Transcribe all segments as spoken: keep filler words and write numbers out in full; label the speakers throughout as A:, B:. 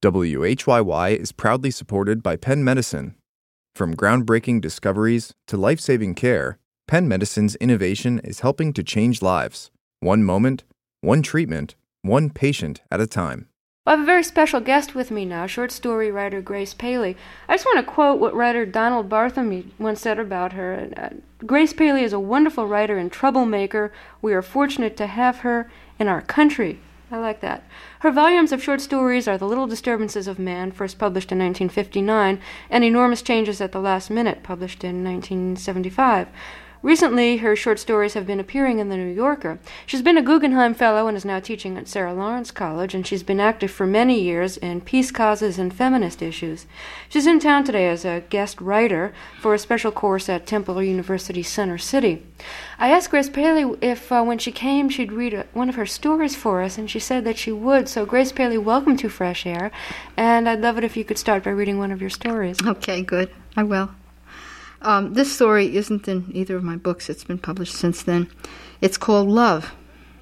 A: W H Y Y is proudly supported by Penn Medicine. From groundbreaking discoveries to life-saving care, Penn Medicine's innovation is helping to change lives, one moment, one treatment, one patient at a time.
B: I have a very special guest with me now, short story writer Grace Paley. I just want to quote what writer Donald Bartholomew once said about her. Uh, Grace Paley is a wonderful writer and troublemaker. We are fortunate to have her in our country. I like that. Her volumes of short stories are The Little Disturbances of Man, first published in nineteen fifty-nine, and Enormous Changes at the Last Minute, published in nineteen seventy-five. Recently, her short stories have been appearing in The New Yorker. She's been a Guggenheim Fellow and is now teaching at Sarah Lawrence College, and she's been active for many years in peace causes and feminist issues. She's in town today as a guest writer for a special course at Temple University Center City. I asked Grace Paley if, uh, when she came, she'd read a, one of her stories for us, and she said that she would. So, Grace Paley, welcome to Fresh Air, and I'd love it if you could start by reading one of your stories.
C: Okay, good. I will. Um, this story isn't in either of my books. It's been published since then. It's called Love.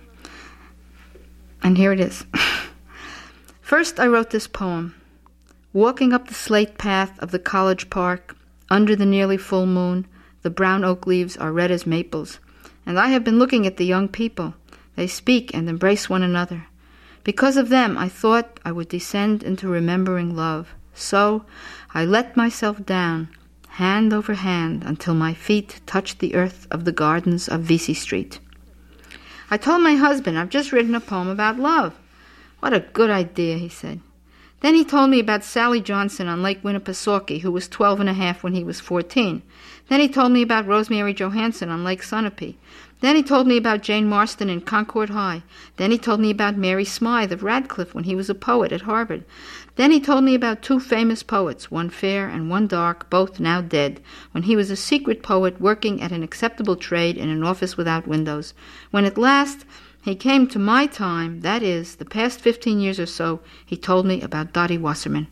C: And here it is. First, I wrote this poem. Walking up the slate path of the college park, under the nearly full moon, the brown oak leaves are red as maples, and I have been looking at the young people. They speak and embrace one another. Because of them, I thought I would descend into remembering love. So, I let myself down, hand over hand, until my feet touched the earth of the gardens of Vesey Street. I told my husband, I've just written a poem about love. What a good idea, he said. Then he told me about Sally Johnson on Lake Winnipesaukee, who was twelve and a half when he was fourteen. Then he told me about Rosemary Johansson on Lake Sunapee. Then he told me about Jane Marston in Concord High. Then he told me about Mary Smythe of Radcliffe when he was a poet at Harvard. Then he told me about two famous poets, one fair and one dark, both now dead, when he was a secret poet working at an acceptable trade in an office without windows. When at last he came to my time, that is, the past fifteen years or so, he told me about Dottie Wasserman.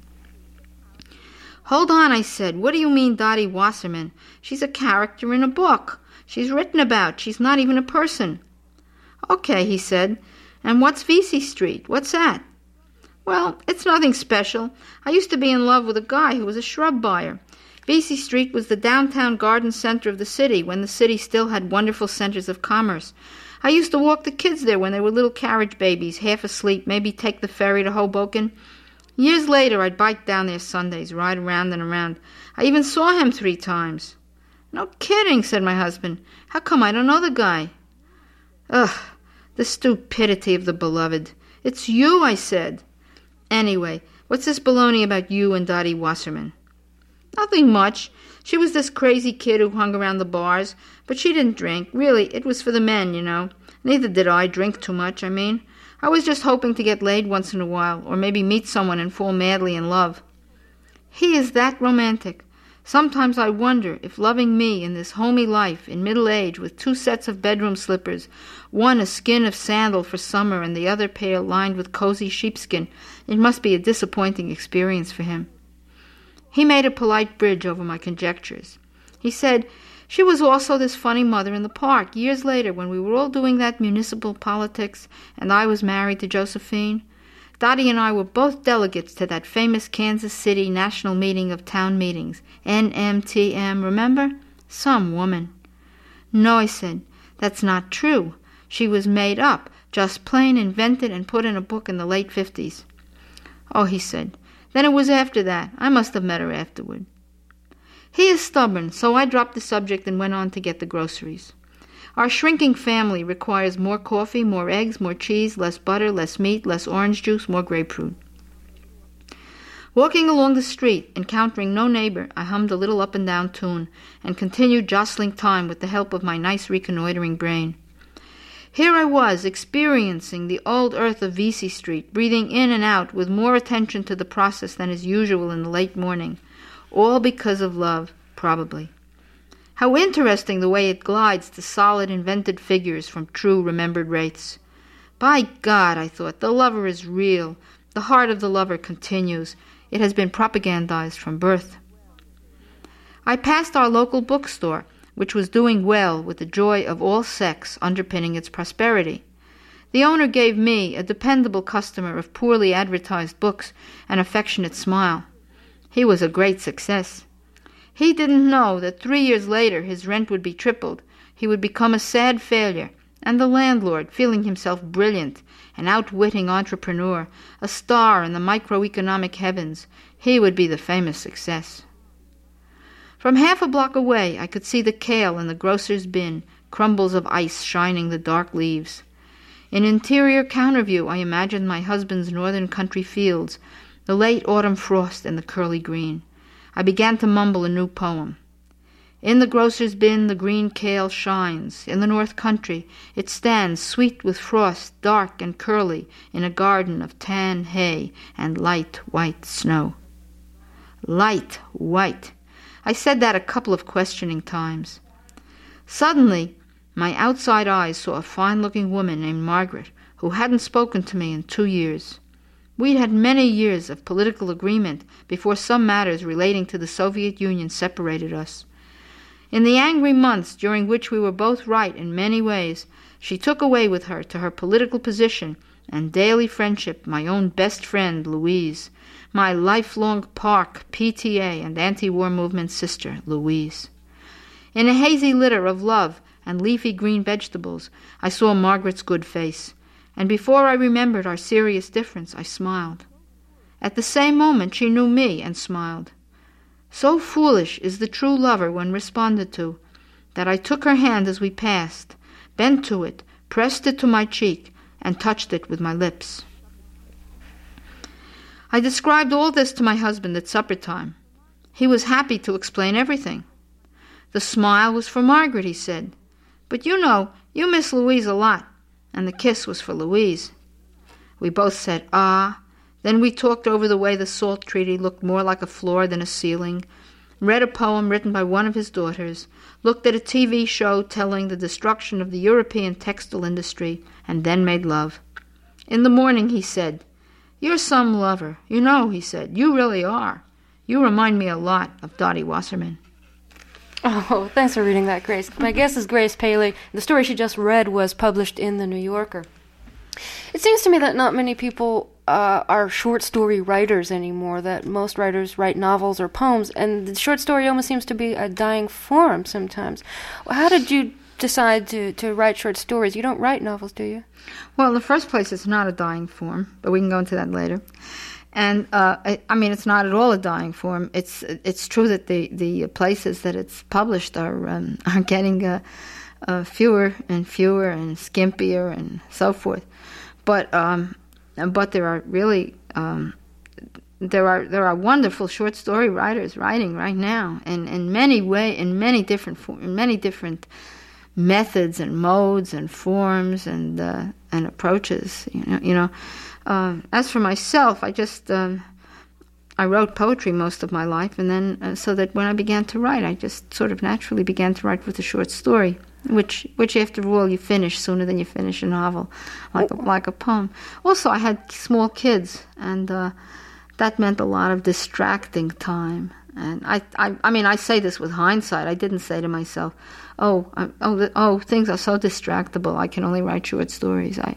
C: Hold on, I said. What do you mean, Dottie Wasserman? She's a character in a book. She's written about. She's not even a person. Okay, he said. And what's Vesey Street? What's that? Well, it's nothing special. I used to be in love with a guy who was a shrub buyer. Vesey Street was the downtown garden center of the city when the city still had wonderful centers of commerce. I used to walk the kids there when they were little carriage babies, half asleep, maybe take the ferry to Hoboken. Years later, I'd bike down there Sundays, ride around and around. I even saw him three times. No kidding, said my husband. How come I don't know the guy? Ugh, the stupidity of the beloved. It's you, I said. Anyway, what's this baloney about you and Dottie Wasserman? Nothing much. She was this crazy kid who hung around the bars, but she didn't drink. Really, it was for the men, you know. Neither did I drink too much, I mean. I was just hoping to get laid once in a while, or maybe meet someone and fall madly in love. He is that romantic. Sometimes I wonder if loving me in this homey life, in middle age, with two sets of bedroom slippers, one a skin of sandal for summer and the other pair lined with cozy sheepskin, it must be a disappointing experience for him. He made a polite bridge over my conjectures. He said, she was also this funny mother in the park, years later when we were all doing that municipal politics and I was married to Josephine. Dottie and I were both delegates to that famous Kansas City National Meeting of Town Meetings, N M T M, remember? Some woman. No, I said, that's not true. She was made up, just plain invented and put in a book in the late fifties. Oh, he said, then it was after that. I must have met her afterward. He is stubborn, so I dropped the subject and went on to get the groceries. Our shrinking family requires more coffee, more eggs, more cheese, less butter, less meat, less orange juice, more grapefruit. Walking along the street, encountering no neighbor, I hummed a little up and down tune and continued jostling time with the help of my nice reconnoitering brain. Here I was, experiencing the old earth of Vesey Street, breathing in and out with more attention to the process than is usual in the late morning, all because of love, probably. How interesting the way it glides to solid invented figures from true remembered wraiths. By God, I thought, the lover is real. The heart of the lover continues. It has been propagandized from birth. I passed our local bookstore, which was doing well with the joy of all sex underpinning its prosperity. The owner gave me, a dependable customer of poorly advertised books, an affectionate smile. He was a great success. He didn't know that three years later his rent would be tripled, he would become a sad failure, and the landlord, feeling himself brilliant, an outwitting entrepreneur, a star in the microeconomic heavens, he would be the famous success. From half a block away I could see the kale in the grocer's bin, crumbles of ice shining the dark leaves. In interior counter view I imagined my husband's northern country fields, the late autumn frost and the curly green. I began to mumble a new poem. In the grocer's bin the green kale shines. In the north country it stands sweet with frost, dark and curly, in a garden of tan hay and light white snow. Light white. I said that a couple of questioning times. Suddenly, my outside eyes saw a fine-looking woman named Margaret, who hadn't spoken to me in two years. We'd had many years of political agreement before some matters relating to the Soviet Union separated us. In the angry months during which we were both right in many ways, she took away with her to her political position and daily friendship my own best friend, Louise, my lifelong Park, P T A, and anti-war movement sister, Louise. In a hazy litter of love and leafy green vegetables, I saw Margaret's good face, and before I remembered our serious difference, I smiled. At the same moment she knew me and smiled. So foolish is the true lover when responded to, that I took her hand as we passed, bent to it, pressed it to my cheek, and touched it with my lips. I described all this to my husband at supper time. He was happy to explain everything. The smile was for Margaret, he said. But you know, you miss Louise a lot, and the kiss was for Louise. We both said, ah. Then we talked over the way the SALT Treaty looked more like a floor than a ceiling, read a poem written by one of his daughters, looked at a T V show telling the destruction of the European textile industry, and then made love. In the morning he said, "You're some lover. You know," he said, "you really are. You remind me a lot of Dottie Wasserman."
B: Oh, thanks for reading that, Grace. My guest is Grace Paley. The story she just read was published in The New Yorker. It seems to me that not many people uh, are short story writers anymore, that most writers write novels or poems, and the short story almost seems to be a dying form sometimes. How did you decide to, to write short stories? You don't write novels, do you?
C: Well, in the first place, it's not a dying form, but we can go into that later. And, uh, I, I mean, it's not at all a dying form. It's it's true that the, the places that it's published are, um, are getting uh, uh, fewer and fewer and skimpier and so forth. But um, but there are really um, there are there are wonderful short story writers writing right now, and in many way in many different for, in many different methods and modes and forms and uh, and approaches. You know, you know. Uh, as for myself, I just um, I wrote poetry most of my life, and then uh, so that when I began to write, I just sort of naturally began to write with a short story, which which after all you finish sooner than you finish a novel, like a, like a poem. Also, I had small kids, and uh, that meant a lot of distracting time. And I, I I mean I say this with hindsight. I didn't say to myself, oh I, oh oh things are so distractible. I can only write short stories. I.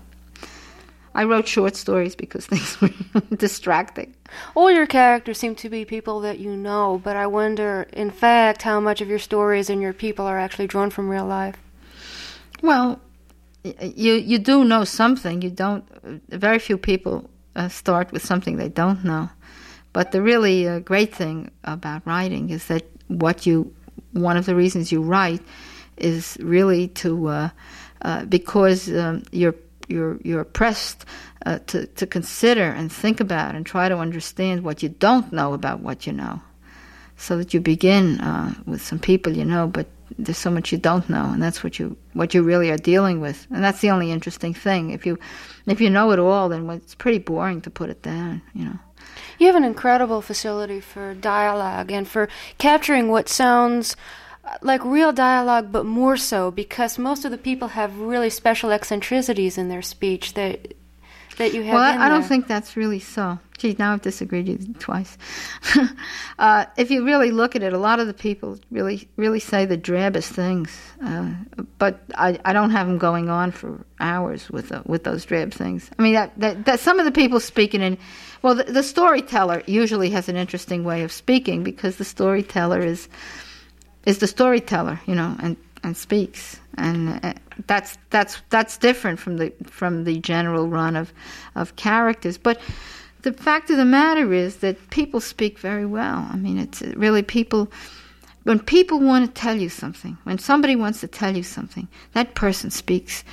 C: I wrote short stories because things were distracting.
B: All your characters seem to be people that you know, but I wonder, in fact, how much of your stories and your people are actually drawn from real life.
C: Well, you you do know something. You don't. Very few people uh, start with something they don't know. But the really uh, great thing about writing is that what you, one of the reasons you write, is really to uh, uh, because um, you're. You're you're pressed uh, to to consider and think about and try to understand what you don't know about what you know, so that you begin uh, with some people you know, but there's so much you don't know, and that's what you what you really are dealing with, and that's the only interesting thing. If you if you know it all, then it's pretty boring to put it down, you know.
B: You have an incredible facility for dialogue and for capturing what sounds like real dialogue, but more so because most of the people have really special eccentricities in their speech that that you have.
C: Well,
B: in
C: I, I don't
B: there.
C: think that's really so. Gee, now I've disagreed with you twice. uh, if you really look at it, a lot of the people really, really say the drabbest things. Uh, but I, I don't have them going on for hours with uh, with those drab things. I mean, that, that, that some of the people speaking in, well, the, the storyteller usually has an interesting way of speaking because the storyteller is is the storyteller, you know, and, and speaks, and uh, that's that's that's different from the from the general run of of characters, but. The fact of the matter is that people speak very well. I mean, it's really people, when people want to tell you something, when somebody wants to tell you something, that person speaks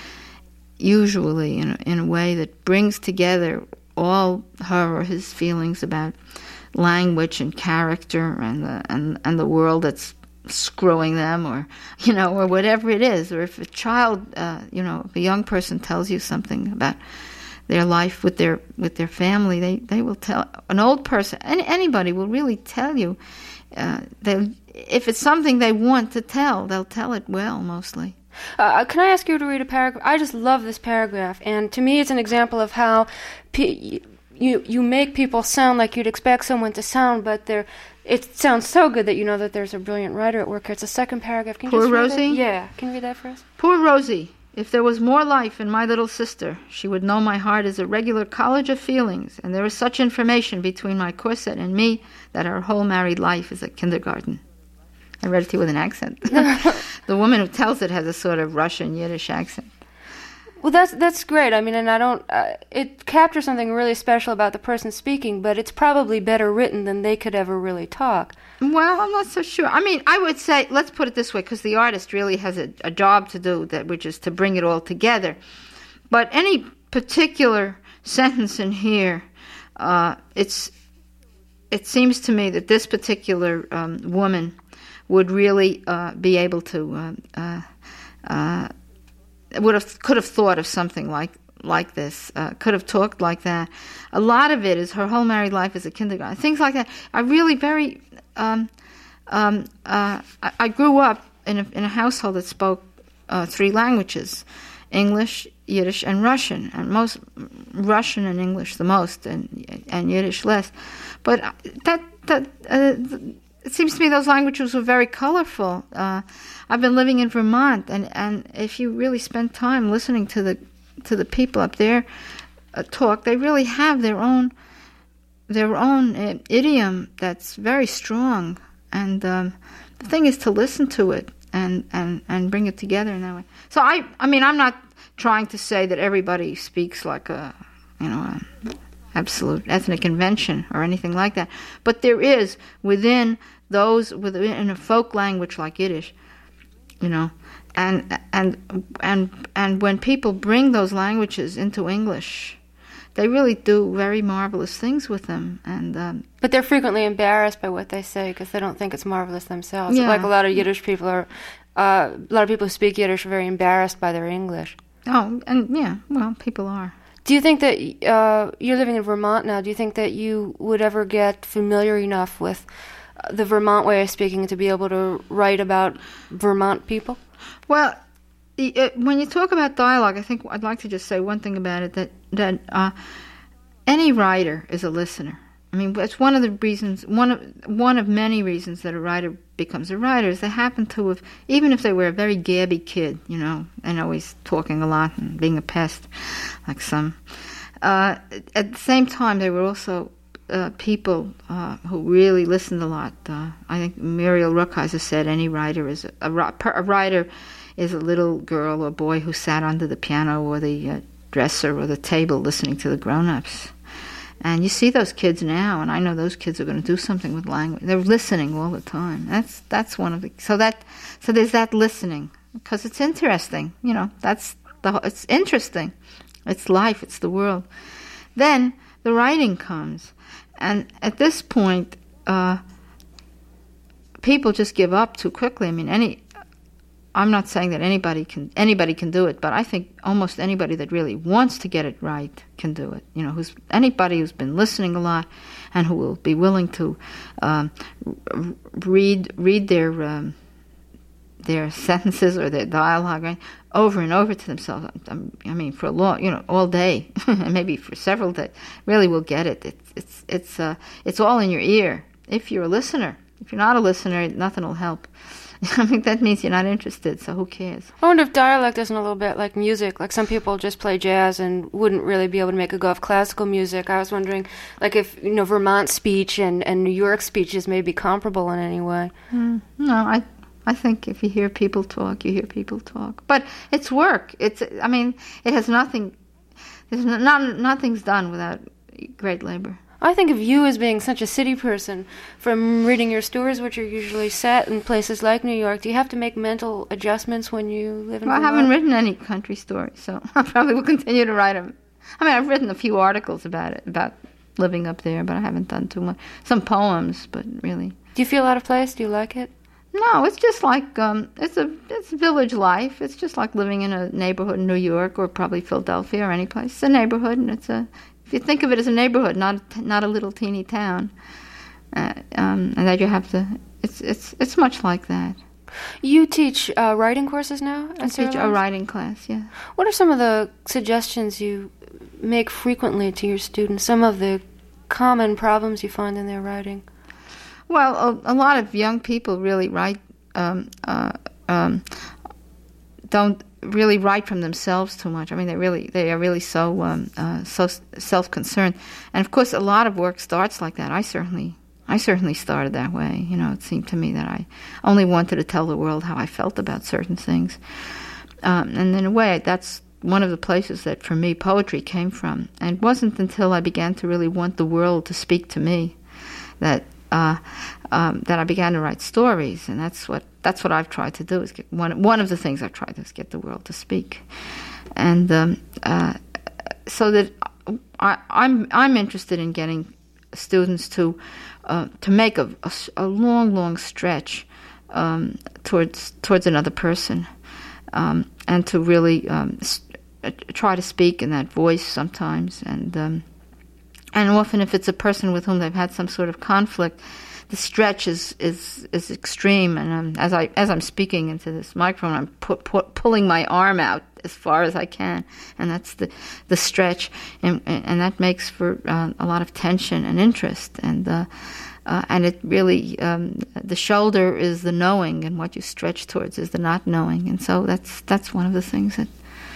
C: usually in a, in a way that brings together all her or his feelings about language and character and the, and, and the world that's screwing them, or, you know, or whatever it is. Or if a child, uh, you know, if a young person tells you something about their life with their with their family, they, they will tell. An old person, any, anybody will really tell you. Uh, they, if it's something they want to tell, they'll tell it well, mostly.
B: Uh, can I ask you to read a paragraph? I just love this paragraph, and to me it's an example of how pe- you you make people sound like you'd expect someone to sound, but they're it sounds so good that you know that there's a brilliant writer at work here. It's the second paragraph. Can you
C: Poor
B: just read
C: Rosie?
B: it? Yeah. Can you read that for us?
C: Poor Rosie. If there was more life in my little sister, she would know my heart is a regular college of feelings, and there is such information between my corset and me that our whole married life is a kindergarten. I read it to you with an accent. The woman who tells it has a sort of Russian Yiddish accent.
B: Well, that's that's great. I mean, and I don't. Uh, it captures something really special about the person speaking, but it's probably better written than they could ever really talk.
C: Well, I'm not so sure. I mean, I would say, let's put it this way, because the artist really has a, a job to do, that which is to bring it all together. But any particular sentence in here, uh, it's it seems to me that this particular um, woman would really uh, be able to. Uh, uh, uh, would have could have thought of something like like this, uh, could have talked like that. A lot of it is her whole married life as a kindergarten, things like that. I really very um, um, uh, I, I grew up in a in a household that spoke uh, three languages: English, Yiddish, and Russian, and most Russian and English the most, and and Yiddish less. But that that. Uh, It seems to me those languages were very colorful. Uh, I've been living in Vermont, and, and if you really spend time listening to the to the people up there uh, talk, they really have their own their own uh, idiom that's very strong. And um, the thing is to listen to it and, and, and bring it together in that way. So I I mean I'm not trying to say that everybody speaks like a you know. A, absolute ethnic convention or anything like that, but there is within those within a folk language like Yiddish, you know, and and and and when people bring those languages into English, they really do very marvelous things with them. And um,
B: but they're frequently embarrassed by what they say because they don't think it's marvelous themselves.
C: Yeah.
B: Like a lot of Yiddish people are, uh, a lot of people who speak Yiddish are very embarrassed by their English.
C: Oh, and yeah, well, people are.
B: Do you think that uh, you're living in Vermont now? Do you think that you would ever get familiar enough with the Vermont way of speaking to be able to write about Vermont people?
C: Well, it, when you talk about dialogue, I think I'd like to just say one thing about it, that that uh, any writer is a listener. I mean, it's one of the reasons, one of one of many reasons that a writer becomes a writer is they happen to have, even if they were a very gabby kid, you know, and always talking a lot and being a pest, like some. Uh, at the same time, they were also uh, people uh, who really listened a lot. Uh, I think Muriel Rukeyser said any writer is a, a, a writer is a little girl or boy who sat under the piano or the uh, dresser or the table listening to the grown-ups. And you see those kids now, and I know those kids are going to do something with language. They're listening all the time. That's that's one of the so that so there's that listening because it's interesting. You know, that's the it's interesting. It's life. It's the world. Then the writing comes, and at this point, uh, people just give up too quickly. I mean, any. I'm not saying that anybody can anybody can do it, but I think almost anybody that really wants to get it right can do it. You know, who's anybody who's been listening a lot, and who will be willing to um, read read their um, their sentences or their dialogue, right, over and over to themselves. I mean, for a long, you know, all day, maybe for several days, really will get it. It's it's it's uh, it's all in your ear if you're a listener. If you're not a listener, nothing will help. I think that means you're not interested, so who cares?
B: I wonder if dialect isn't a little bit like music. Like some people just play jazz and wouldn't really be able to make a go of classical music. I was wondering, like if, you know, Vermont speech and, and New York speeches may be comparable in any way.
C: Mm, no, I I think if you hear people talk, you hear people talk. But it's work. It's I mean, it has nothing, there's not, nothing's done without great labor.
B: I think of you as being such a city person from reading your stories, which are usually set in places like New York. Do you have to make mental adjustments when you live in
C: Well,
B: Vermont?
C: I haven't written any country stories, so I probably will continue to write them. I mean, I've written a few articles about it, about living up there, but I haven't done too much. Some poems, but really.
B: Do you feel out of place? Do you like it?
C: No, it's just like, um, it's a it's village life. It's just like living in a neighborhood in New York or probably Philadelphia or any place. It's a neighborhood, and it's a... If you think of it as a neighborhood, not not a little teeny town, uh, um, and that you have to, it's it's it's much like that.
B: You teach uh, writing courses now?
C: I teach a writing class, yeah.
B: What are some of the suggestions you make frequently to your students? Some of the common problems you find in their writing?
C: Well, a, a lot of young people really write, um, uh, um, don't. really write from themselves too much. I mean, they really they are really so um, uh, so self-concerned, and of course, a lot of work starts like that. I certainly I certainly started that way. You know, it seemed to me that I only wanted to tell the world how I felt about certain things, um, and in a way, that's one of the places that for me poetry came from. And it wasn't until I began to really want the world to speak to me that. Uh, um, that I began to write stories, and that's what that's what I've tried to do. Is get one one of the things I've tried to is get the world to speak, and um, uh, so that I, I'm I'm interested in getting students to uh, to make a, a, a long long stretch um, towards towards another person, um, and to really um, try to speak in that voice sometimes, and. Um, And often if it's a person with whom they've had some sort of conflict, the stretch is is, is extreme. And um, as, I, as I'm speaking into this microphone, I'm pu- pu- pulling my arm out as far as I can. And that's the, the stretch. And, and that makes for uh, a lot of tension and interest. And uh, uh, and it really, um, the shoulder is the knowing, and what you stretch towards is the not knowing. And so that's that's one of the things that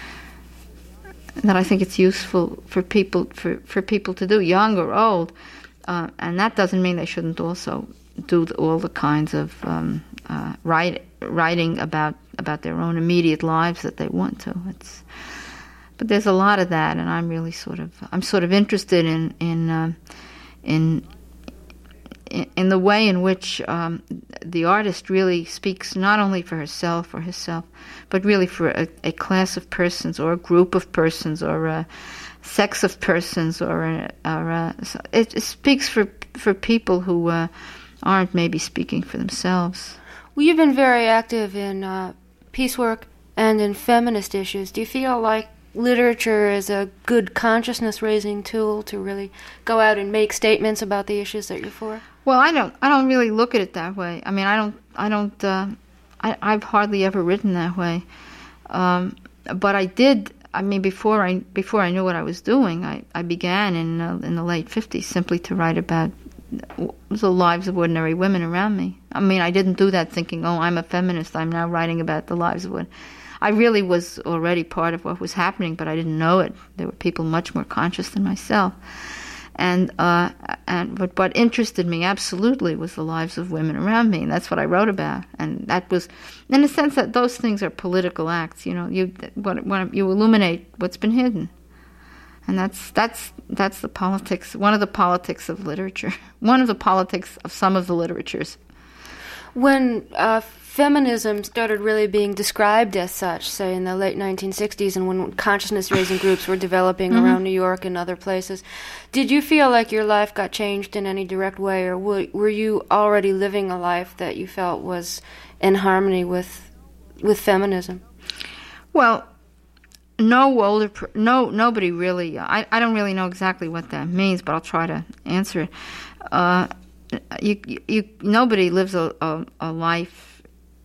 C: that I think it's useful for people for, for people to do, young or old, uh, and that doesn't mean they shouldn't also do the, all the kinds of um, uh, write, writing about about their own immediate lives that they want to. It's, but there's a lot of that, and I'm really sort of I'm sort of interested in in uh, in in the way in which um, the artist really speaks not only for herself or himself, but really for a, a class of persons or a group of persons or a sex of persons, or, a, or a, it, it speaks for for people who uh, aren't maybe speaking for themselves.
B: Well, you've been very active in uh, peace work and in feminist issues. Do you feel like literature is a good consciousness-raising tool to really go out and make statements about the issues that you're for?
C: Well, I don't. I don't really look at it that way. I mean, I don't. I don't. Uh, I, I've hardly ever written that way. Um, but I did. I mean, before I before I knew what I was doing, I, I began in uh, in the late fifties simply to write about the lives of ordinary women around me. I mean, I didn't do that thinking, oh, I'm a feminist, I'm now writing about the lives of women. I really was already part of what was happening, but I didn't know it. There were people much more conscious than myself. And uh, and but what interested me absolutely was the lives of women around me, and that's what I wrote about. And that was, in a sense, that those things are political acts. You know, you what, what you illuminate what's been hidden, and that's that's that's the politics. One of the politics of literature. One of the politics of some of the literatures.
B: When uh, feminism started really being described as such, say in the late nineteen sixties, and when consciousness-raising groups were developing mm-hmm. around New York and other places, did you feel like your life got changed in any direct way, or w- were you already living a life that you felt was in harmony with with feminism?
C: Well, no older, per- no nobody really. I I don't really know exactly what that means, but I'll try to answer it. Uh, You, you, nobody lives a, a, a life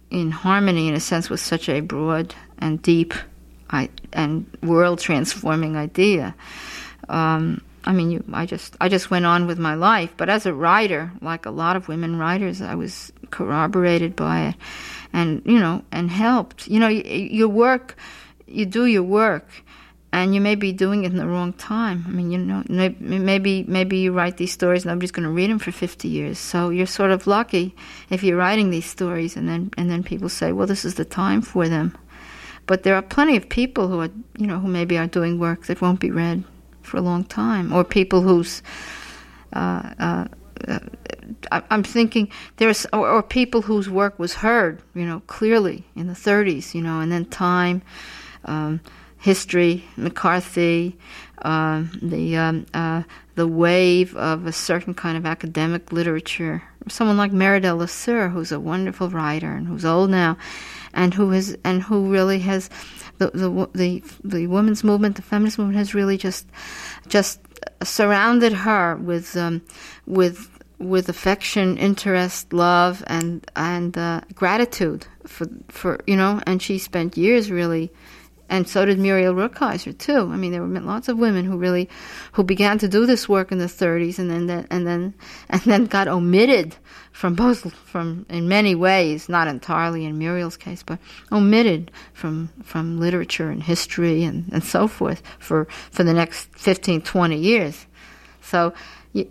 C: in harmony, in a sense, with such a broad and deep I, and world-transforming idea. Um, I mean, you, I just I just went on with my life. But as a writer, like a lot of women writers, I was corroborated by it, and you know, and helped. You know, you, your work, you do your work, and you may be doing it in the wrong time. I mean, you know, maybe maybe you write these stories, nobody's going to read them for fifty years. So you're sort of lucky if you're writing these stories, and then and then people say, well, this is the time for them. But there are plenty of people who are, you know, who maybe are doing work that won't be read for a long time, or people whose uh, uh, uh, I'm thinking there's, or, or people whose work was heard, you know, clearly in the thirties, you know, and then time, um, history, McCarthy, uh, the um, uh, the wave of a certain kind of academic literature. Someone like Meridel Lasser, who's a wonderful writer and who's old now, and who has and who really has the the the, the women's movement, the feminist movement, has really just just surrounded her with um, with with affection, interest, love, and and uh, gratitude for for you know. And she spent years really. And so did Muriel Rukeyser too. I mean, there were lots of women who really, who began to do this work in the thirties, and then and then and then got omitted from both, from in many ways, not entirely in Muriel's case, but omitted from from literature and history and, and so forth for for the next fifteen, twenty years. So you,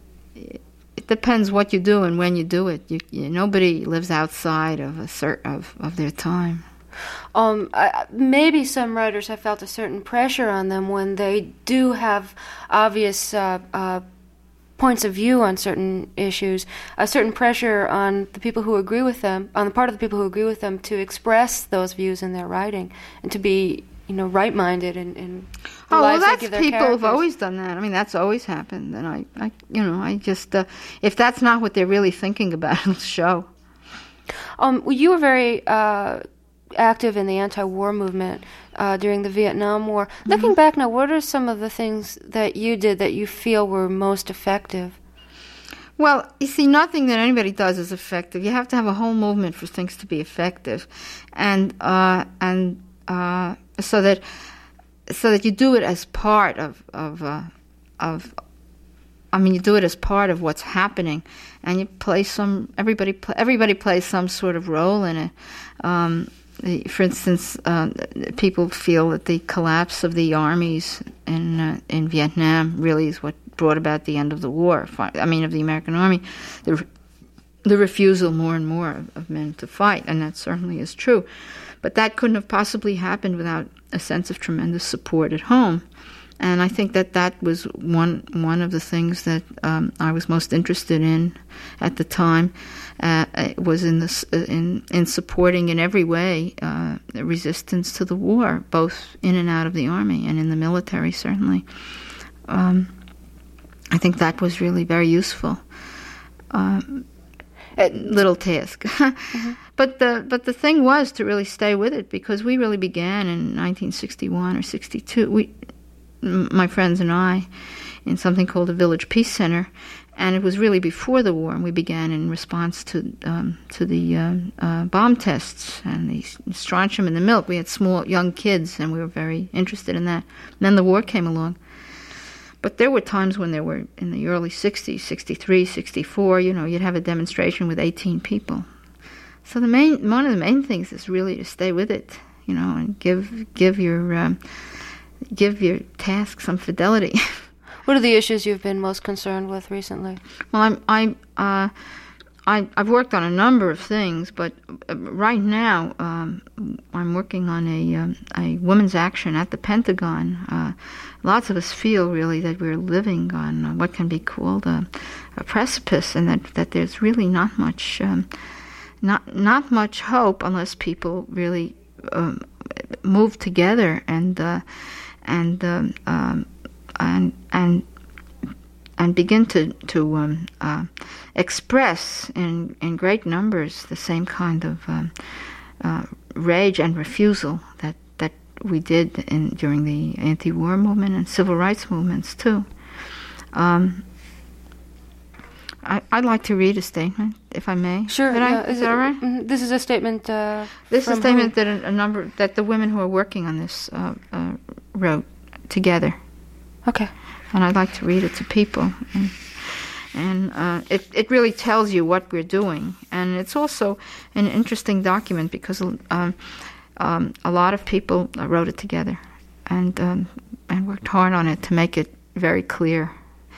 C: it depends what you do and when you do it. You, you, nobody lives outside of a cert, of of their time.
B: Um, I, maybe some writers have felt a certain pressure on them when they do have obvious uh, uh, points of view on certain issues, a certain pressure on the people who agree with them, on the part of the people who agree with them, to express those views in their writing and to be, you know, right-minded in, in the
C: oh,
B: lives
C: well,
B: they give
C: that's
B: their
C: people
B: characters.
C: have always done that. I mean, that's always happened, and I, I you know, I just uh, if that's not what they're really thinking about, it'll show.
B: Um, well, you were very Uh, active in the anti-war movement uh, during the Vietnam War. Mm-hmm. Looking back now, what are some of the things that you did that you feel were most effective?
C: Well, you see, nothing that anybody does is effective. You have to have a whole movement for things to be effective, and uh, and uh, so that so that you do it as part of of uh, of. I mean, you do it as part of what's happening, and you play some. Everybody play, everybody plays some sort of role in it. Um, For instance, uh, people feel that the collapse of the armies in uh, in Vietnam really is what brought about the end of the war. I mean, of the American army, the the refusal more and more of, of men to fight, and that certainly is true. But that couldn't have possibly happened without a sense of tremendous support at home. And I think that that was one one of the things that um, I was most interested in at the time. Uh, was in this in in supporting in every way uh, resistance to the war, both in and out of the army and in the military. Certainly, um, I think that was really very useful. Um, little task, mm-hmm. but the but the thing was to really stay with it, because we really began in nineteen sixty-one or sixty-two. We. My friends and I, in something called the Village Peace Center, and it was really before the war. And we began in response to um, to the uh, uh, bomb tests and the strontium in the milk. We had small young kids, and we were very interested in that. And then the war came along. But there were times when there were, in the early sixties, sixty-three, sixty-four, you know, you'd have a demonstration with eighteen people. So the main one of the main things is really to stay with it, you know, and give give your um, give your task some fidelity.
B: What are the issues you've been most concerned with recently?
C: Well, I'm I uh, I I've worked on a number of things, but right now um, I'm working on a um, a women's action at the Pentagon. Uh, lots of us feel really that we're living on uh, what can be called a, a precipice, and that, that there's really not much um, not not much hope unless people really um, move together and uh, and um, um, and and and begin to to um, uh, express in in great numbers the same kind of um, uh, rage and refusal that that we did in during the anti-war movement and civil rights movements too. Um, I, I'd like to read a statement. if I may.
B: Sure.
C: Could I?
B: Yeah.
C: Is,
B: Is
C: that
B: it,
C: all right?
B: mm, This is a statement. Uh,
C: This is a
B: from
C: statement
B: whom?
C: that a, a number that the women who are working on this uh, uh, wrote together,
B: Okay.
C: and I'd like to read it to people. And, and uh, it it really tells you what we're doing, and it's also an interesting document because um, um, a lot of people uh, wrote it together, and um, and worked hard on it to make it very clear,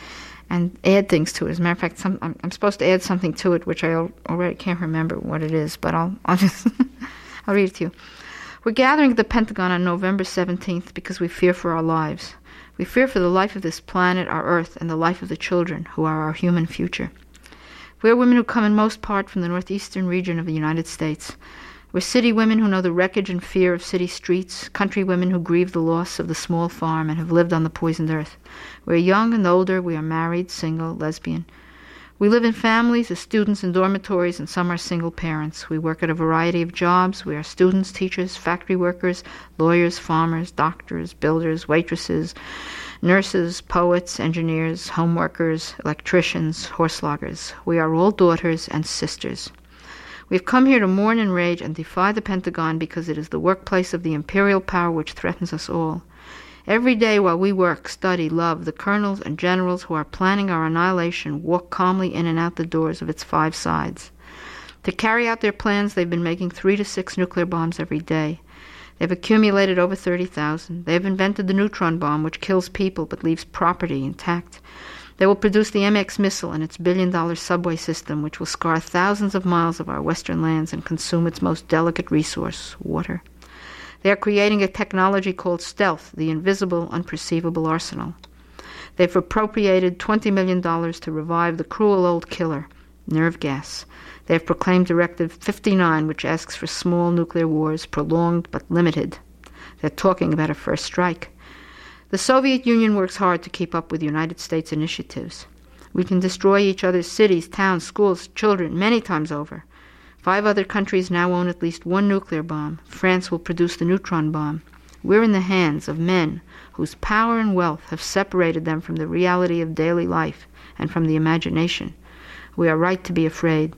C: and add things to it. As a matter of fact, some, I'm, I'm supposed to add something to it, which I al- already can't remember what it is, but I'll I'll just I'll read it to you. We're gathering at the Pentagon on November seventeenth because we fear for our lives. We fear for the life of this planet, our Earth, and the life of the children, who are our human future. We are women who come in most part from the northeastern region of the United States. We're city women who know the wreckage and fear of city streets, country women who grieve the loss of the small farm and have lived on the poisoned earth. We're young and older, we are married, single, lesbian. We live in families as students in dormitories, and some are single parents. We work at a variety of jobs. We are students, teachers, factory workers, lawyers, farmers, doctors, builders, waitresses, nurses, poets, engineers, home workers, electricians, horse loggers. We are all daughters and sisters. We've come here to mourn and rage and defy the Pentagon because it is the workplace of the imperial power which threatens us all. Every day while we work, study, love, the colonels and generals who are planning our annihilation walk calmly in and out the doors of its five sides. To carry out their plans, they've been making three to six nuclear bombs every day. They've accumulated over thirty thousand. They have invented the neutron bomb, which kills people but leaves property intact. They will produce the M X missile and its billion-dollar subway system, which will scar thousands of miles of our western lands and consume its most delicate resource, water. They are creating a technology called stealth, the invisible, unperceivable arsenal. They've appropriated twenty million dollars to revive the cruel old killer, nerve gas. They have proclaimed Directive fifty-nine, which asks for small nuclear wars, prolonged but limited. They're talking about a first strike. The Soviet Union works hard to keep up with United States initiatives. We can destroy each other's cities, towns, schools, children many times over. Five other countries now own at least one nuclear bomb. France will produce the neutron bomb. We're in the hands of men whose power and wealth have separated them from the reality of daily life and from the imagination. We are right to be afraid.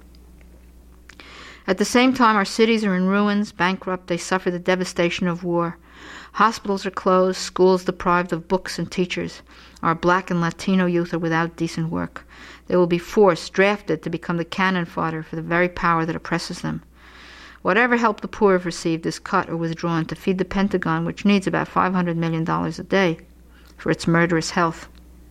C: At the same time, our cities are in ruins, bankrupt. They suffer the devastation of war. Hospitals are closed, schools deprived of books and teachers. Our black and Latino youth are without decent work. They will be forced, drafted, to become the cannon fodder for the very power that oppresses them. Whatever help the poor have received is cut or withdrawn to feed the Pentagon, which needs about five hundred million dollars a day for its murderous health.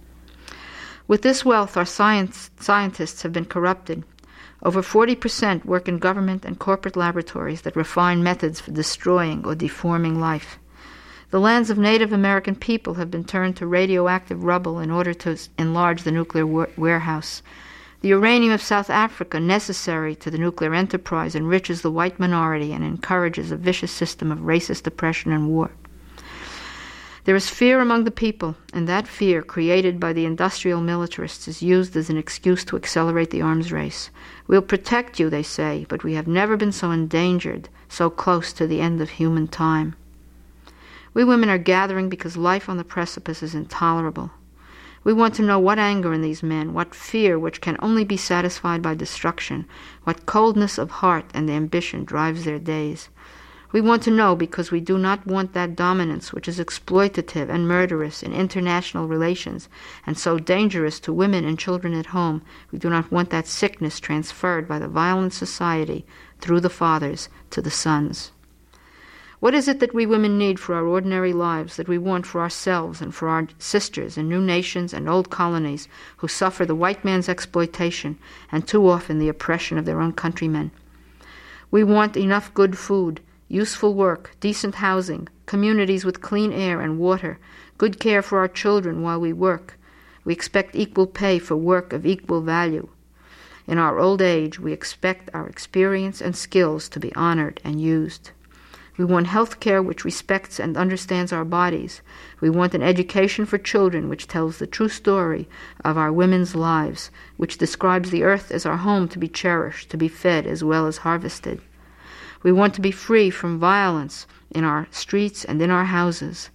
C: With this wealth, our science, scientists have been corrupted. Over forty percent work in government and corporate laboratories that refine methods for destroying or deforming life. The lands of Native American people have been turned to radioactive rubble in order to enlarge the nuclear wa- warehouse. The uranium of South Africa, necessary to the nuclear enterprise, enriches the white minority and encourages a vicious system of racist oppression and war. There is fear among the people, and that fear, created by the industrial militarists, is used as an excuse to accelerate the arms race. We'll protect you, they say, but we have never been so endangered, so close to the end of human time. We women are gathering because life on the precipice is intolerable. We want to know what anger in these men, what fear which can only be satisfied by destruction, what coldness of heart and ambition drives their days. We want to know because we do not want that dominance which is exploitative and murderous in international relations and so dangerous to women and children at home. We do not want that sickness transferred by the violent society through the fathers to the sons. What is it that we women need for our ordinary lives, that we want for ourselves and for our sisters in new nations and old colonies who suffer the white man's exploitation and too often the oppression of their own countrymen? We want enough good food, useful work, decent housing, communities with clean air and water, good care for our children while we work. We expect equal pay for work of equal value. In our old age, we expect our experience and skills to be honored and used. We want health care which respects and understands our bodies. We want an education for children which tells the true story of our women's lives, which describes the earth as our home to be cherished, to be fed as well as harvested. We want to be free from violence in our streets and in our houses.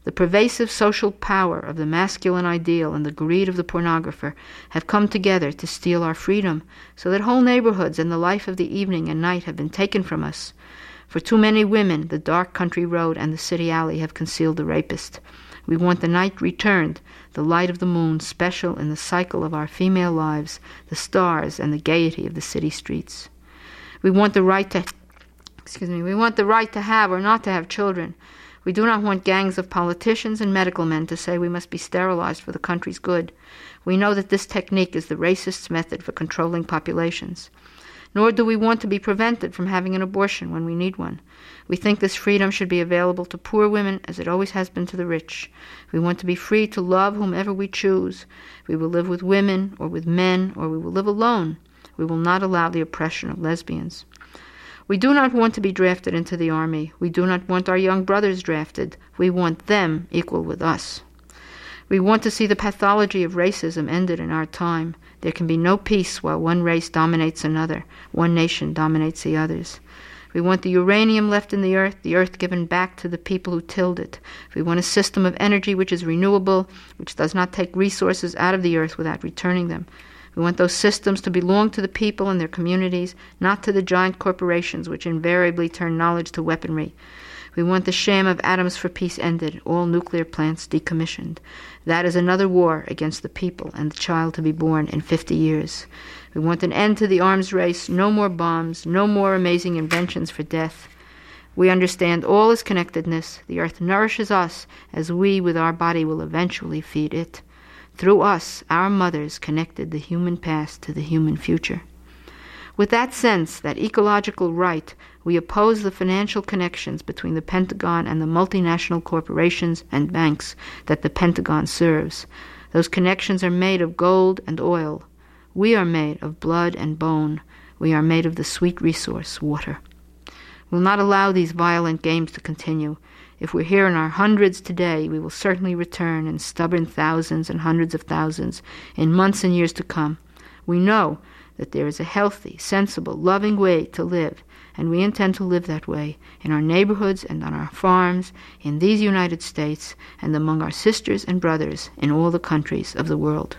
C: The pervasive social power of the masculine ideal and the greed of the pornographer have come together to steal our freedom, so that whole neighborhoods and the life of the evening and night have been taken from us. For too many women, the dark country road and the city alley have concealed the rapist. We want the night returned, the light of the moon special in the cycle of our female lives, the stars and the gaiety of the city streets. We want the right to, excuse me, we want the right to have or not to have children. We do not want gangs of politicians and medical men to say we must be sterilized for the country's good. We know that this technique is the racist's method for controlling populations. Nor do we want to be prevented from having an abortion when we need one. We think this freedom should be available to poor women as it always has been to the rich. We want to be free to love whomever we choose. We will live with women or with men, or we will live alone. We will not allow the oppression of lesbians. We do not want to be drafted into the army. We do not want our young brothers drafted. We want them equal with us. We want to see the pathology of racism ended in our time. There can be no peace while one race dominates another, one nation dominates the others. We want the uranium left in the earth, the earth given back to the people who tilled it. We want a system of energy which is renewable, which does not take resources out of the earth without returning them. We want those systems to belong to the people and their communities, not to the giant corporations which invariably turn knowledge to weaponry. We want the sham of atoms for peace ended, all nuclear plants decommissioned. That is another war against the people and the child to be born in fifty years. We want an end to the arms race, no more bombs, no more amazing inventions for death. We understand all is connectedness. The earth nourishes us as we with our body will eventually feed it. Through us, our mothers connected the human past to the human future. With that sense, that ecological right, we oppose the financial connections between the Pentagon and the multinational corporations and banks that the Pentagon serves. Those connections are made of gold and oil. We are made of blood and bone. We are made of the sweet resource, water. We will not allow these violent games to continue. If we're here in our hundreds today, we will certainly return in stubborn thousands and hundreds of thousands in months and years to come. We know that there is a healthy, sensible, loving way to live, and we intend to live that way in our neighborhoods and on our farms, in these United States, and among our sisters and brothers in all the countries of the world.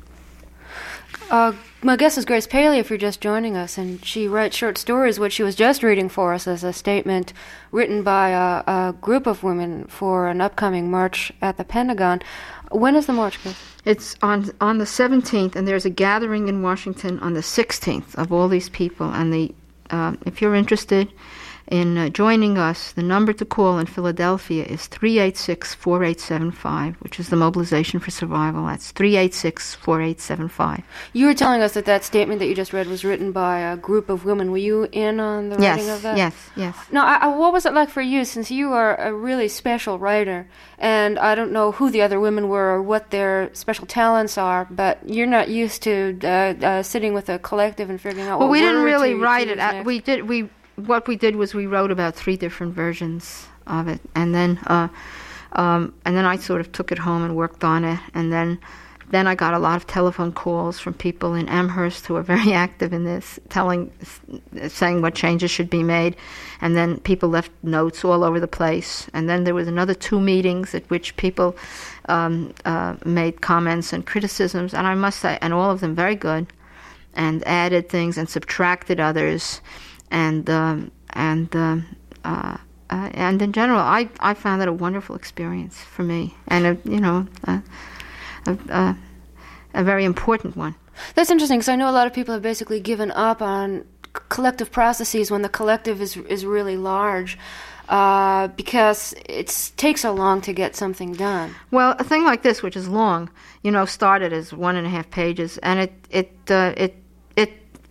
B: Uh, my guest is Grace Paley, if you're just joining us, and she writes short stories, which she was just reading for us as a statement written by a, a group of women for an upcoming march at the Pentagon. When is the march, Grace?
C: It's on on the seventeenth, and there's a gathering in Washington on the sixteenth of all these people. And the uh, if you're interested in uh, joining us, the number to call in Philadelphia is three eight six, four eight seven five, which is the Mobilization for Survival. That's three eight six, four eight seven five.
B: You were telling us that that statement that you just read was written by a group of women. Were you in on the
C: yes,
B: writing of that?
C: Yes, yes, yes.
B: Now, I, I, what was it like for you, since you are a really special writer, and I don't know who the other women were or what their special talents are, but you're not used to uh, uh, sitting with a collective and figuring out
C: well,
B: what
C: we
B: word
C: didn't really
B: to
C: write
B: choose
C: it. Uh,
B: next.
C: we did. We what we did was we wrote about three different versions of it, and then uh, um, and then I sort of took it home and worked on it, and then then I got a lot of telephone calls from people in Amherst who are very active in this, telling, saying what changes should be made, and then people left notes all over the place, and then there was another two meetings at which people um, uh, made comments and criticisms, and I must say, and all of them very good, and added things and subtracted others. And um, and uh, uh, uh, and in general, I, I found that a wonderful experience for me, and a, you know, a, a, a, a very important one.
B: That's interesting, because I know a lot of people have basically given up on c- collective processes when the collective is is really large, uh, because it takes so long to get something done.
C: Well, a thing like this, which is long, you know, started as one and a half pages, and it it uh, it it.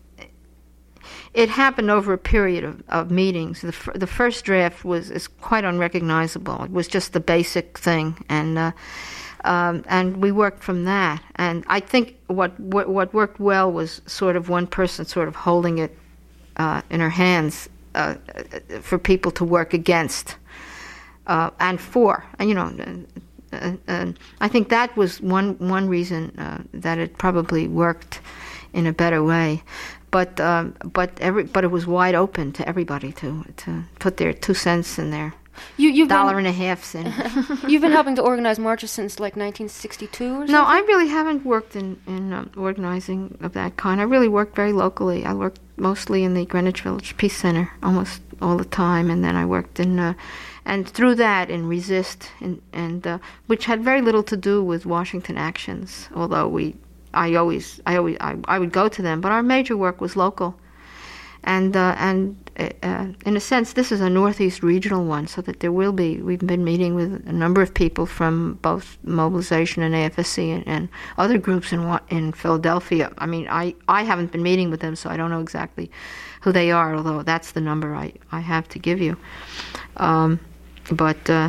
C: It happened over a period of, of meetings. The, f- the first draft was is quite unrecognizable. It was just the basic thing, and uh, um, and we worked from that. And I think what, what what worked well was sort of one person sort of holding it uh, in her hands uh, for people to work against uh, and for. And, you know, uh, uh, I think that was one one reason uh, that it probably worked in a better way. But um, but every but it was wide open to everybody to to put their two cents and their
B: You, you've
C: dollar
B: been,
C: and a half cent.
B: You've been helping to organize marches since like nineteen sixty-two or something?
C: No, I really haven't worked in, in um, organizing of that kind. I really worked very locally. I worked mostly in the Greenwich Village Peace Center almost all the time, and then I worked in, uh, and through that in Resist, and, and uh, which had very little to do with Washington actions, although we, I always, I always, I, I would go to them, but our major work was local. And uh, and uh, in a sense, this is a Northeast regional one, so that there will be. We've been meeting with a number of people from both Mobilization and A F S C and, and other groups in in Philadelphia. I mean, I, I haven't been meeting with them, so I don't know exactly who they are. Although that's the number I, I have to give you. Um, but uh,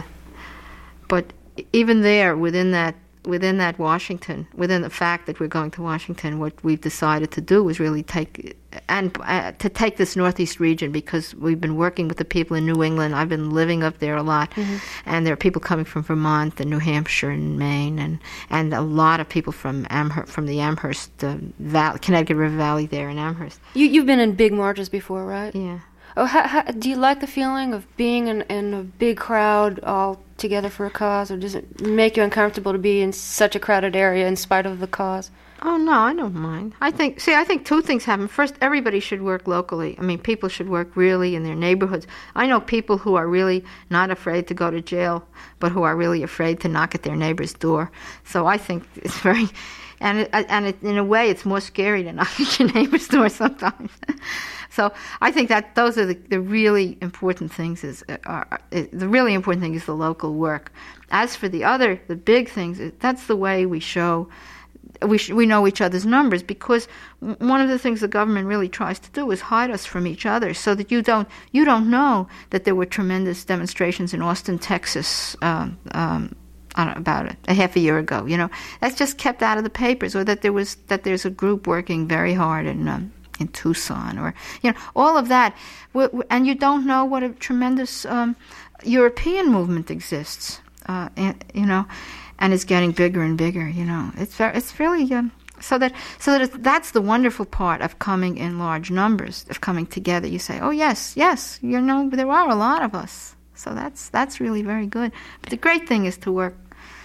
C: but even there, within that. Within that Washington, within the fact that we're going to Washington, what we've decided to do is really take, and uh, to take this Northeast region, because we've been working with the people in New England. I've been living up there a lot, mm-hmm. and there are people coming from Vermont and New Hampshire and Maine, and, and a lot of people from Amherst, from the Amherst uh, Valley, Connecticut River Valley there in Amherst.
B: You, you've been in big marches before, right?
C: Yeah.
B: Oh, how, how, do you like the feeling of being in, in a big crowd all together for a cause, or does it make you uncomfortable to be in such a crowded area in spite of the cause?
C: Oh, no, I don't mind. I think, see, I think two things happen. First, everybody should work locally. I mean, people should work really in their neighborhoods. I know people who are really not afraid to go to jail, but who are really afraid to knock at their neighbor's door. So I think it's very... And it, and it, in a way, it's more scary to knock at your neighbor's door sometimes. So I think that those are the, the really important things. Is, are, is the really important thing is the local work. As for the other, the big things, that's the way we show we sh- we know each other's numbers. Because one of the things the government really tries to do is hide us from each other, so that you don't you don't know that there were tremendous demonstrations in Austin, Texas. Um, um, I don't know, about it a half a year ago, you know, that's just kept out of the papers, or that there was that there's a group working very hard in um, in Tucson, or you know, all of that, and you don't know what a tremendous um, European movement exists, uh, and, you know, and it's getting bigger and bigger. You know, it's very, it's really um, so that so that it's, that's the wonderful part of coming in large numbers, of coming together. You say, oh yes, yes, you know, there are a lot of us, so that's that's really very good. But the great thing is to work.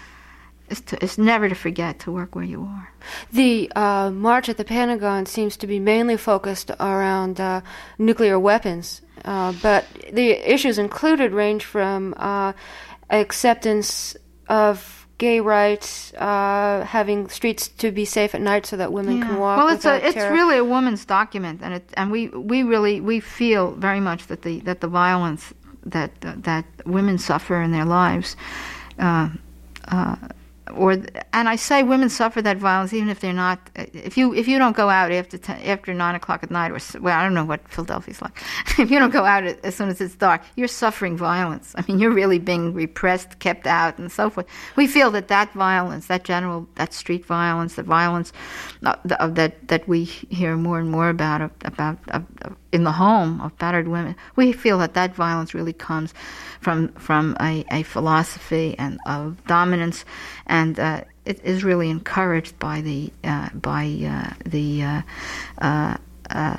C: Is, to, is never to forget to work where you are.
B: The uh, march at the Pentagon seems to be mainly focused around uh, nuclear weapons, uh, but the issues included range from uh, acceptance of gay rights, uh, having streets to be safe at night so that women
C: yeah.
B: can walk.
C: Well, it's
B: without
C: a, it's
B: terror.
C: really a woman's document, and it and we, we really we feel very much that the that the violence that uh, that women suffer in their lives. Uh, uh, Or and I say women suffer that violence even if they're not. If you if you don't go out after ten, after nine o'clock at night, or well, I don't know what Philadelphia's like. If you don't go out as soon as it's dark, you're suffering violence. I mean, you're really being repressed, kept out, and so forth. We feel that that violence, that general, that street violence, the violence uh, the, uh, that that we hear more and more about uh, about uh, in the home of battered women, we feel that that violence really comes from from a, a philosophy and of dominance, and uh, it is really encouraged by the uh, by uh, the uh, uh, uh,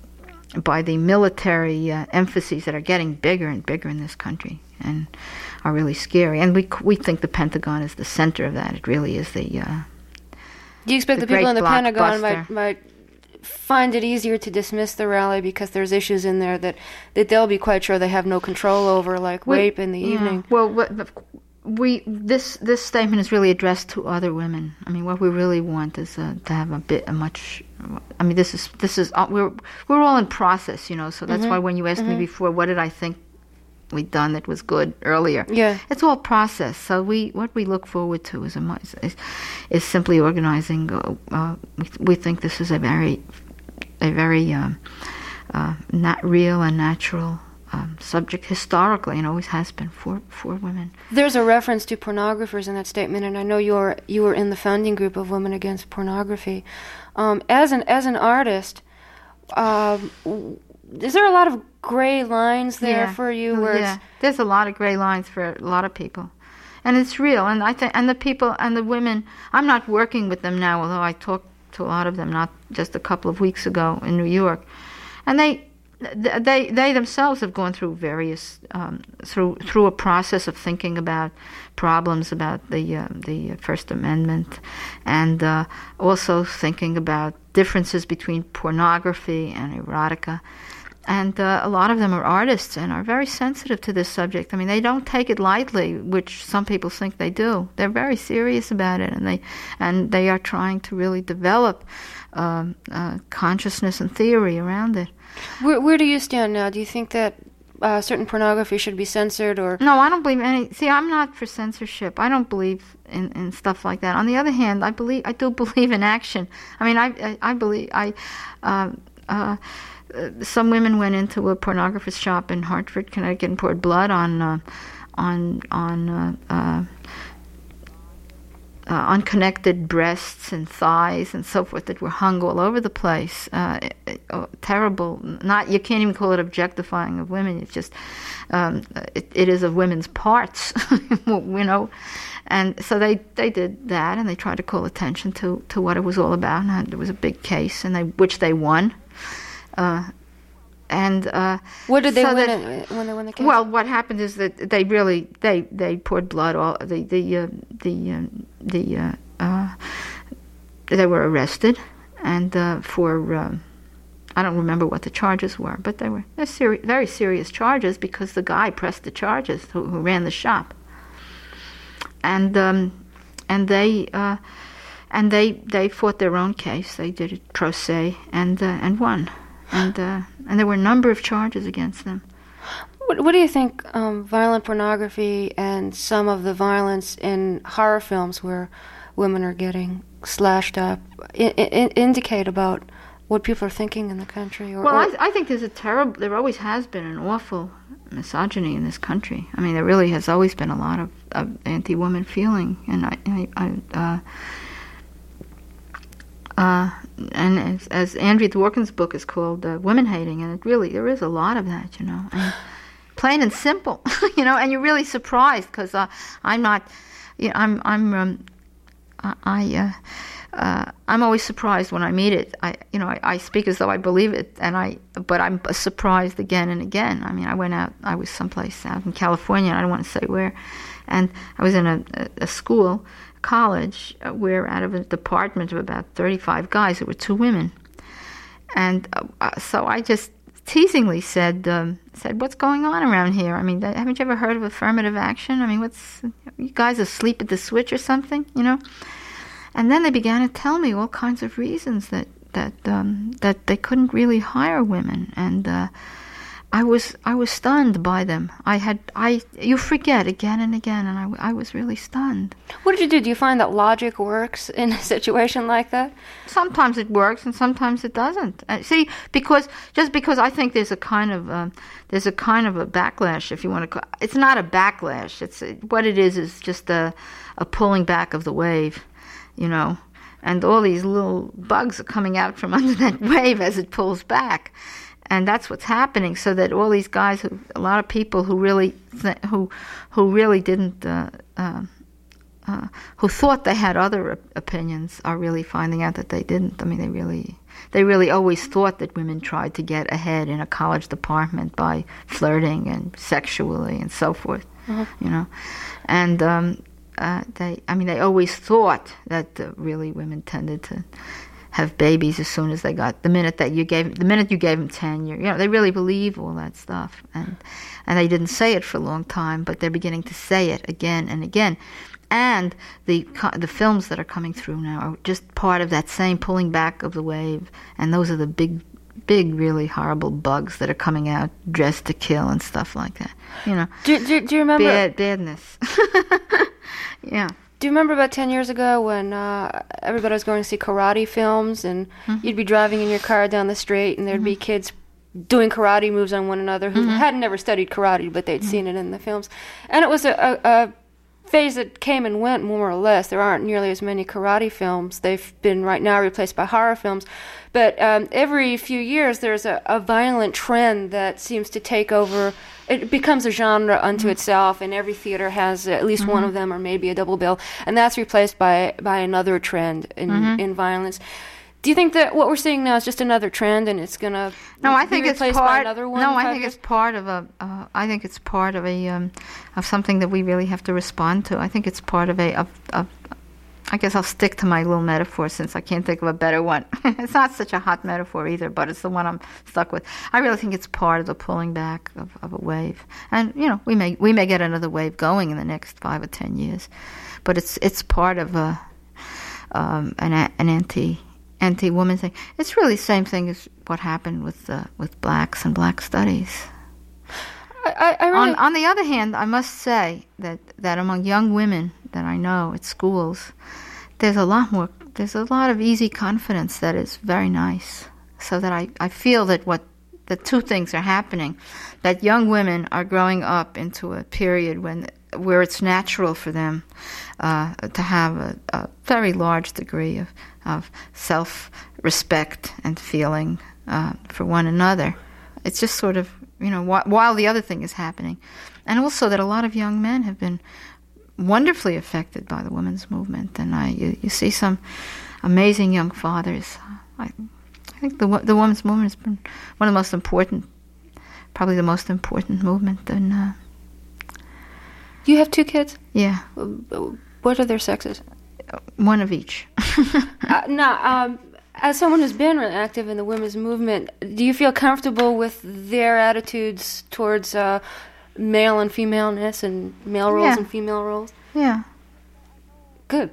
C: by the military uh, emphases that are getting bigger and bigger in this country and are really scary. And we we think the Pentagon is the center of that. It really is the. Uh,
B: Do you expect
C: the
B: the people in the
C: blockbuster.
B: Pentagon might might find it easier to dismiss the rally because there's issues in there that, that they'll be quite sure they have no control over, like
C: we,
B: rape in the
C: yeah.
B: evening?
C: Well, what, we this this statement is really addressed to other women. I mean, what we really want is uh, to have a bit a much. I mean, this is this is uh, we're we're all in process, you know. So that's
B: mm-hmm.
C: why when you asked
B: mm-hmm.
C: me before, what did I think we'd done that was good earlier?
B: Yeah,
C: it's all process. So we what we look forward to is a is, is simply organizing. Uh, uh, we, we think this is a very a very um, uh, not real and natural um, subject historically, and always has been for for women.
B: There's a reference to pornographers in that statement, and I know you're you were in the founding group of Women Against Pornography. Um, as an as an artist, um, is there a lot of gray lines there
C: yeah.
B: for you? Where
C: yeah,
B: it's
C: there's a lot of gray lines for a lot of people, and it's real. And I think and the people and the women. I'm not working with them now, although I talk to a lot of them not just a couple of weeks ago in New York, and they they they themselves have gone through various um, through through a process of thinking about problems about the uh, the First Amendment, and uh, also thinking about differences between pornography and erotica. And uh, a lot of them are artists and are very sensitive to this subject. I mean, they don't take it lightly, which some people think they do. They're very serious about it, and they and they are trying to really develop um, uh, consciousness and theory around it.
B: Where, where do you stand now? Do you think that uh, certain pornography should be censored, or
C: no? I don't believe any. See, I'm not for censorship. I don't believe in, in stuff like that. On the other hand, I believe I do believe in action. I mean, I I, I believe I. Uh, uh, Uh, some women went into a pornographer's shop in Hartford, Connecticut, and poured blood on uh, on on uh, uh, uh, unconnected breasts and thighs and so forth that were hung all over the place. Uh, it, oh, terrible. Not you can't even call it objectifying of women. It's just um, it, it is of women's parts, you know. And so they, they did that, and they tried to call attention to, to what it was all about. And there was a big case, and they which they won. Uh, and uh,
B: what did they
C: so
B: win
C: that,
B: it, when they won the case?
C: Well, what happened is that they really they they poured blood all the the uh, the uh, the uh, uh, they were arrested, and uh, for uh, I don't remember what the charges were, but they were they're seri- very serious charges because the guy pressed the charges who, who ran the shop, and um, and they. Uh, and they, they fought their own case. They did it pro se and uh, and won. And uh, and there were a number of charges against them.
B: What, what do you think um, violent pornography and some of the violence in horror films where women are getting slashed up I- I- indicate about what people are thinking in the country? Or,
C: well,
B: or
C: I, I think there's a terrible, there always has been an awful misogyny in this country. I mean, there really has always been a lot of, of anti-woman feeling. And I... I, I uh, Uh, and as, as Andrea Dworkin's book is called, uh, Women Hating, and it really, there is a lot of that, you know, and plain and simple, you know, and you're really surprised because uh, I'm not, you know, I'm, I'm, um, I, uh, uh, I'm always surprised when I meet it. I, you know, I, I speak as though I believe it, and I, but I'm surprised again and again. I mean, I went out, I was someplace out in California, and I don't want to say where, and I was in a, a, a school. college uh, where out of a department of about thirty-five guys there were two women, and uh, uh, so I just teasingly said um, said what's going on around here? I mean, haven't you ever heard of affirmative action? I mean, what's you guys asleep at the switch or something, you know? And then they began to tell me all kinds of reasons that that um, that they couldn't really hire women, and uh, I was I was stunned by them. I had I you forget again and again, and I, I was really stunned.
B: What did you do? Do you find that logic works in a situation like that?
C: Sometimes it works, and sometimes it doesn't. Uh, see, because just because I think there's a kind of um, there's a kind of a backlash, if you want to call. It's not a backlash. It's a, what it is is just a a pulling back of the wave, you know, and all these little bugs are coming out from under that wave as it pulls back. And that's what's happening. So that all these guys, who, a lot of people who really, th- who, who really didn't, uh, uh, uh, who thought they had other op- opinions, are really finding out that they didn't. I mean, they really, they really always thought that women tried to get ahead in a college department by flirting and sexually and so forth. Mm-hmm. You know, and um, uh, they, I mean, they always thought that uh, really women tended to have babies as soon as they got the minute that you gave the minute you gave them tenure. You know, they really believe all that stuff, and and they didn't say it for a long time, but they're beginning to say it again and again. And the the films that are coming through now are just part of that same pulling back of the wave, and those are the big, big, really horrible bugs that are coming out, dressed to kill and stuff like that. You know,
B: do do, do you remember
C: bad badness? Yeah.
B: Do you remember about ten years ago when uh, everybody was going to see karate films, and mm-hmm. you'd be driving in your car down the street, and there'd mm-hmm. be kids doing karate moves on one another who mm-hmm. hadn't never studied karate, but they'd mm-hmm. seen it in the films. And it was a, a, a phase that came and went, more or less. There aren't nearly as many karate films. They've been right now replaced by horror films. But um, every few years, there's a, a violent trend that seems to take over. It becomes a genre unto mm-hmm. itself, and every theater has at least mm-hmm. one of them, or maybe a double bill, and that's replaced by by another trend in, mm-hmm. in violence. Do you think that what we're seeing now is just another trend, and it's going to
C: no, I
B: be
C: think
B: replaced
C: it's part,
B: by another one?
C: No, I
B: five
C: think
B: years?
C: it's part of a. Uh, I think it's part of a um, of something that we really have to respond to. I think it's part of a. Of, of, I guess I'll stick to my little metaphor since I can't think of a better one. It's not such a hot metaphor either, but it's the one I'm stuck with. I really think it's part of the pulling back of, of a wave, and you know we may we may get another wave going in the next five or ten years, but it's it's part of a um, an an anti. anti-woman thing. It's really the same thing as what happened with uh, with blacks and black studies.
B: I, I really...
C: on, on the other hand, I must say that, that among young women that I know at schools, there's a lot more, there's a lot of easy confidence that is very nice. So that I, I feel that what the two things are happening, that young women are growing up into a period when where it's natural for them uh, to have a, a very large degree of, of self-respect and feeling uh, for one another. It's just sort of, you know, wh- while the other thing is happening. And also that a lot of young men have been wonderfully affected by the women's movement. And I, you, you see some amazing young fathers. I, I think the the women's movement has been one of the most important, probably the most important movement in... Uh,
B: You have two kids?
C: Yeah.
B: What are their sexes?
C: One of each.
B: uh, now, um, as someone who's been really active in the women's movement, do you feel comfortable with their attitudes towards uh, male and femaleness and male roles
C: yeah.
B: and female roles?
C: Yeah.
B: Good.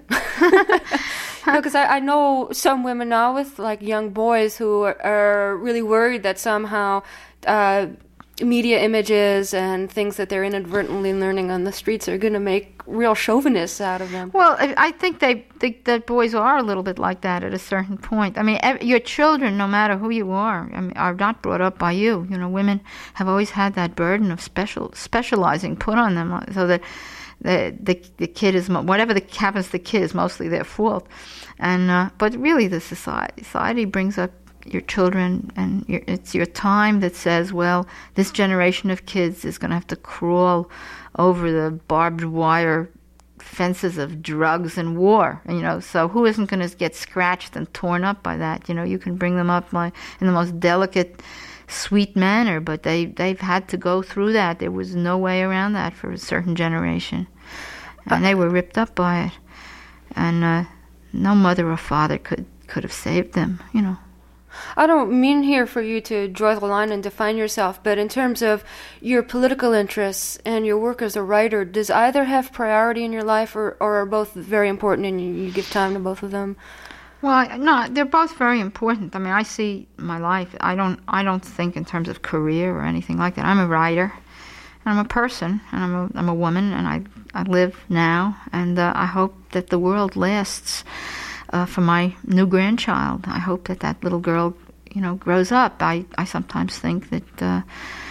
B: Because I, I know some women now with like young boys who are, are really worried that somehow... Uh, media images and things that they're inadvertently learning on the streets are going to make real chauvinists out of them.
C: Well, I, I think they think that boys are a little bit like that at a certain point. I mean, ev- your children, no matter who you are, I mean, are not brought up by you. You know, women have always had that burden of special specializing put on them, so that the the, the kid is mo- whatever the, happens to the kid is mostly their fault. And uh, but really, the society society brings up your children, and your, it's your time that says, well, this generation of kids is going to have to crawl over the barbed wire fences of drugs and war, and, you know, so who isn't going to get scratched and torn up by that? You know, you can bring them up like, in the most delicate, sweet manner, but they, they've had to go through that. There was no way around that for a certain generation, and they were ripped up by it, and uh, no mother or father could, could have saved them, you know.
B: I don't mean here for you to draw the line and define yourself, but in terms of your political interests and your work as a writer, does either have priority in your life, or, or are both very important and you, you give time to both of them?
C: Well, no, they're both very important. I mean, I see my life. I don't. I don't think in terms of career or anything like that. I'm a writer, and I'm a person, and I'm a. I'm a woman, and I. I live now, and uh, I hope that the world lasts. Uh, for my new grandchild. I hope that that little girl, you know, grows up. I, I sometimes think that, uh,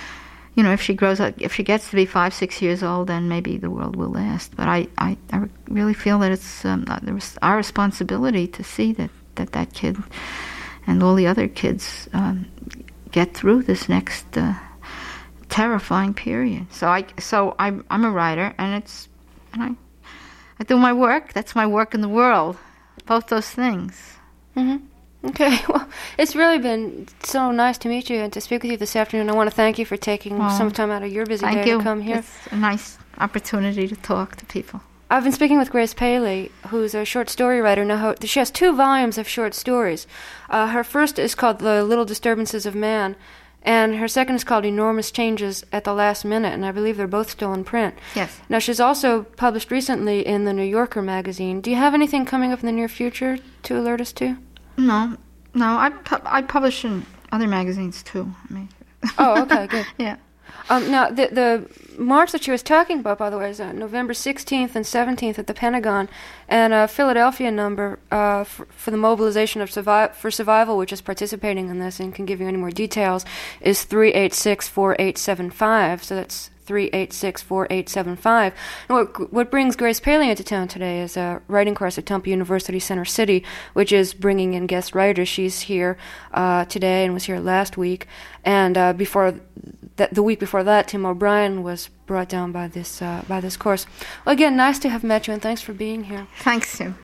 C: you know, if she grows up, if she gets to be five, six years old, then maybe the world will last. But I, I, I really feel that it's um, our responsibility to see that, that that kid and all the other kids um, get through this next uh, terrifying period. So I, so I'm, I'm a writer, and it's, and I, I do my work. That's my work in the world. Both those things.
B: Mm-hmm. Okay. Well, it's really been so nice to meet you and to speak with you this afternoon. I want to thank you for taking
C: well,
B: some time out of your busy
C: thank
B: day
C: you.
B: to come here.
C: It's a nice opportunity to talk to people.
B: I've been speaking with Grace Paley, who's a short story writer. Now, she has two volumes of short stories. Uh, her first is called The Little Disturbances of Man, and her second is called Enormous Changes at the Last Minute, and I believe they're both still in print.
C: Yes.
B: Now, she's also published recently in the New Yorker magazine. Do you have anything coming up in the near future to alert us to?
C: No. No, I, pu- I publish in other magazines, too. I mean.
B: Oh, okay, good.
C: Yeah.
B: Um, now, the the march that she was talking about, by the way, is uh, November sixteenth and seventeenth at the Pentagon, and a Philadelphia number uh, for, for the mobilization of survi- for survival, which is participating in this and can give you any more details, is three eight six, four eight seven five. So that's three eight six, four eight seven five. And what, what brings Grace Paley into town today is a writing course at Temple University Center City, which is bringing in guest writers. She's here uh, today and was here last week. And uh, before th- the week before that, Tim O'Brien was brought down by this uh, by this course. Well, again, nice to have met you, and thanks for being here.
C: Thanks, Sue.